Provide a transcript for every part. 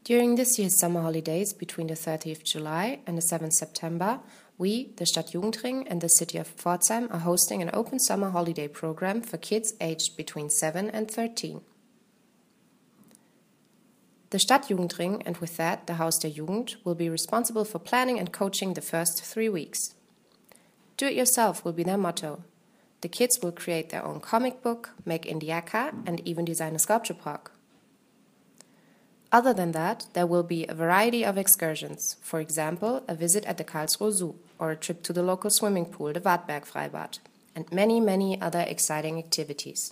During this year's summer holidays between the 30th of July and the 7th September, we, the Stadtjugendring and the city of Pforzheim, are hosting an open summer holiday program for kids aged between 7 and 13. The Stadtjugendring, and with that the Haus der Jugend, will be responsible for planning and coaching the first 3 weeks. Do it yourself will be their motto. The kids will create their own comic book, make indiaka, and even design a sculpture park. Other than that, there will be a variety of excursions, for example, a visit at the Karlsruhe Zoo, or a trip to the local swimming pool, the Wartberg Freibad, and many other exciting activities.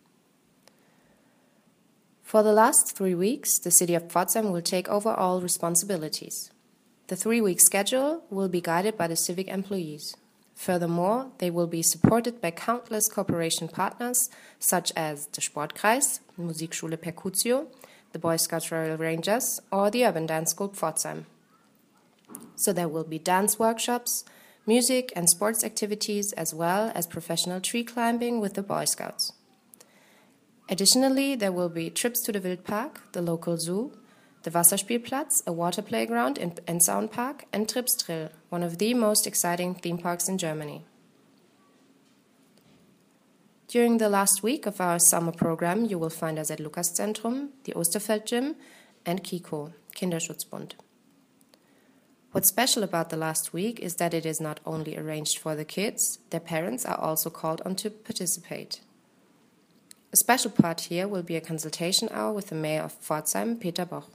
For the last 3 weeks, the city of Pforzheim will take over all responsibilities. The 3-week schedule will be guided by the civic employees. Furthermore, they will be supported by countless cooperation partners, such as the Sportkreis, Musikschule Percutio, the Boy Scouts Royal Rangers, or the Urban Dance School Pforzheim. So there will be dance workshops, music and sports activities, as well as professional tree climbing with the Boy Scouts. Additionally, there will be trips to the Wildpark, the local zoo, the Wasserspielplatz, a water playground and sound park, and Tripsdrill, one of the most exciting theme parks in Germany. During the last week of our summer program, you will find us at Lukasz-Zentrum, the Osterfeld Gym, and KIKO, Kinderschutzbund. What's special about the last week is that it is not only arranged for the kids, their parents are also called on to participate. A special part here will be a consultation hour with the mayor of Pforzheim, Peter Boch.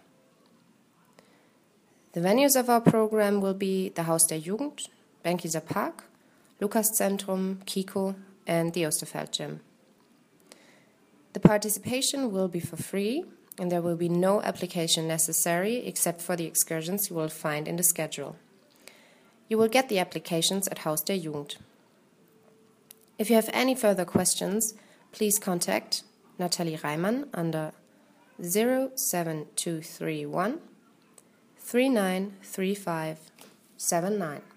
The venues of our program will be the Haus der Jugend, Benkiser Park, Lukasz-Zentrum, KIKO, and the Osterfeld Gym. The participation will be for free, and there will be no application necessary except for the excursions you will find in the schedule. You will get the applications at Haus der Jugend. If you have any further questions, please contact Nathalie Reimann under 07231 393579.